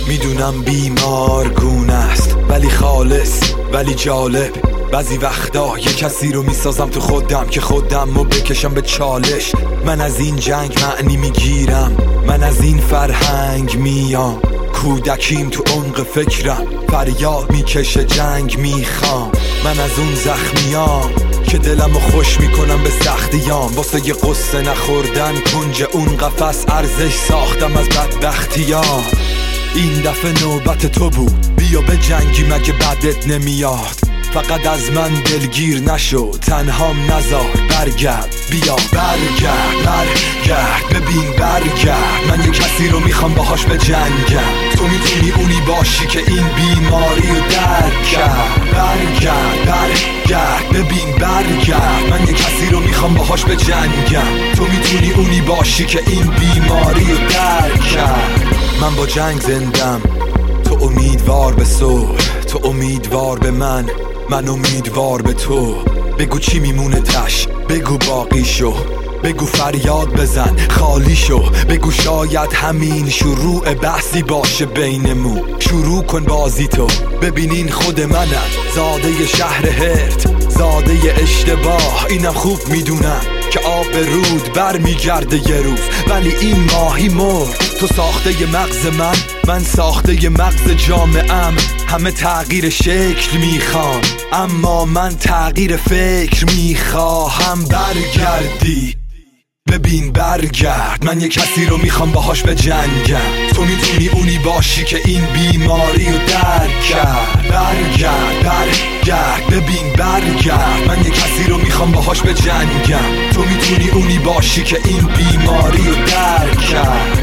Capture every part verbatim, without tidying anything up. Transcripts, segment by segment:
میدونم بیمارگونه است ولی خالص، ولی جالب. بعضی وقتا یه کسی رو میسازم تو خودم که خودم رو بکشم به چالش. من از این جنگ معنی میگیرم، من از این فرهنگ میام. کودکیم تو عمق فکرم فریاد میکشه جنگ میخوام. من از اون زخمیام که دلمو خوش میکنم به سختیام. واسه یه قصه نخوردن کنج اون قفس ارزش ساختم از بدبختیام. این دفعه نوبت تو بود، بیا به جنگی مگه بدت نمیاد. فقط از من دلگیر نشو، تنهام نذار، برگرد بیا برگرد برگرد ببین برگرد. من یه کسی رو میخوام باهاش به جنگم، تو میتونی اونی باشی که این بیماری رو درک کرد. برگرد برگرد ببین برگرد. من یه کسی رو میخوام باهاش به جنگم، تو میتونی اونی باشی که این بیماری رو درک کرد. من با جنگ زندم، تو امیدوار به صلح، تو امیدوار به من، من امیدوار به تو. بگو چی میمونه تش، بگو باقی شو، بگو فریاد بزن خالی شو. بگو شاید همین شروع بحثی باشه بینمون. شروع کن بازی تو، ببینین خود منم، زاده شهر هرت، زاده اشتباه. اینم خوب میدونم که آب رود بر میگرده یه روز، ولی این ماهی مرد. تو ساخته ی مغز من، من ساخته ی مغز جامعه‌ام. همه تغییر شکل میخوان، اما من تغییر فکر میخواهم. برگردی ببین برگرد. من یه کسی رو میخوام باهاش به جنگم، تو میتونی اونی باشی که این بیماری رو درک کرد. برگرد برگرد ببین برگرد. من یه کسی رو میخوام باهاش به جنگم، تو میتونی اونی باشی که این بیماری رو درک کرد.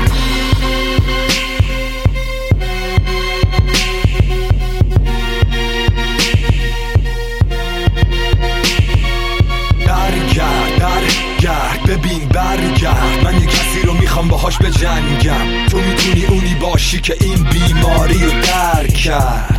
ببین برگرد. من یه کسی رو میخوام باهاش به جنگم، تو میتونی اونی باشی که این بیماری رو درک کرد.